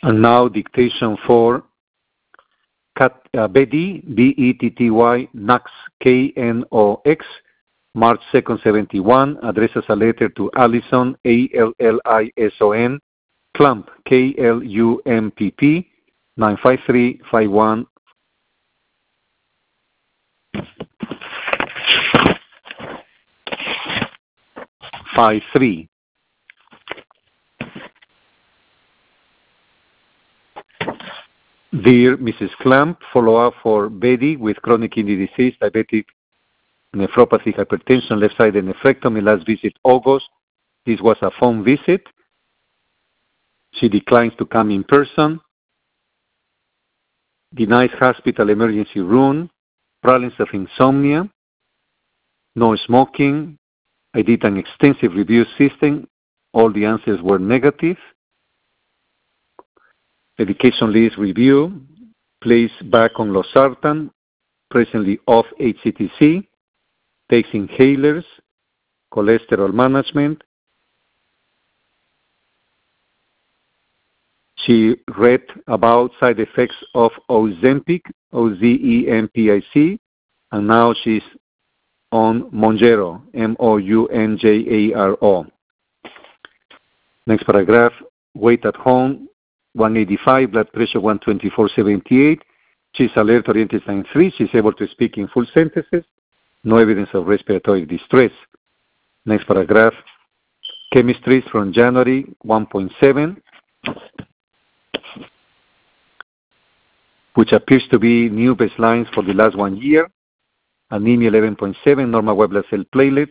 And now dictation for Betty, B-E-T-T-Y, Knox, K-N-O-X, March 2nd, 71, addresses a letter to Allison, A-L-L-I-S-O-N, Klump, K-L-U-M-P-P, 95351. Dear Mrs. Klump, follow-up for Betty with chronic kidney disease, diabetic nephropathy, hypertension, left-sided nephrectomy, last visit August. This was a phone visit. She declines to come in person. Denies hospital emergency room. Problems of insomnia. No smoking. I did an extensive review system. All the answers were negative. Medication list review. Placed back on losartan. Presently off HCTC. Takes inhalers. Cholesterol management. She read about side effects of Ozempic, O-Z-E-M-P-I-C, and now she's on Mounjaro, M-O-U-N-J-A-R-O. Next paragraph, weight at home, 185, blood pressure 124/78. She's alert, oriented sign 3. She's able to speak in full sentences. No evidence of respiratory distress. Next paragraph, chemistries from January 1.7. which appears to be new baselines for the last 1 year. Anemia 11.7, normal white blood cell platelet.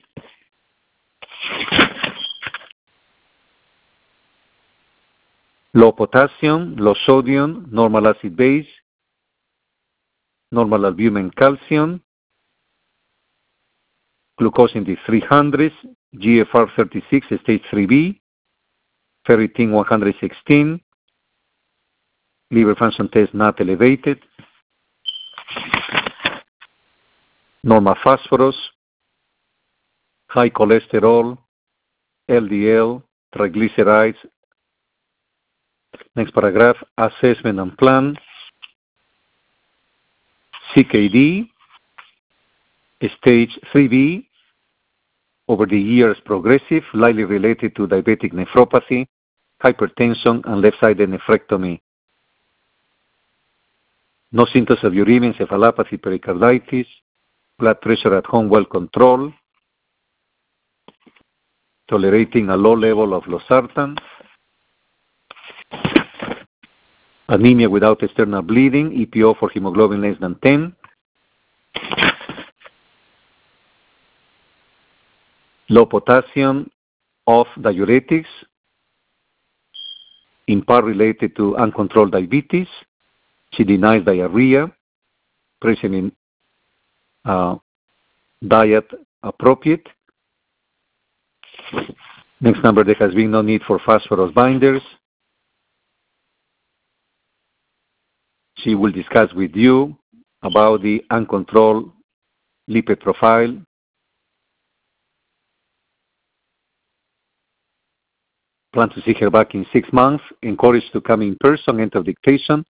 Low potassium, low sodium, normal acid base, normal albumin calcium, glucose in the 300s, GFR 36, stage 3B, ferritin 116, liver function test not elevated, normal phosphorus, high cholesterol, LDL, triglycerides. Next paragraph, assessment and plan. CKD, stage 3B, over the years progressive, likely related to diabetic nephropathy, hypertension, and left-sided nephrectomy. No symptoms of uremia, encephalopathy, pericarditis, blood pressure at home well controlled, tolerating a low level of losartan, anemia without external bleeding, EPO for hemoglobin less than 10, low potassium, off diuretics, in part related to uncontrolled diabetes. She denies diarrhea, present in diet appropriate. Next number, there has been no need for phosphorus binders. She will discuss with you about the uncontrolled lipid profile. Plan to see her back in 6 months. Encouraged to come in person, enter dictation.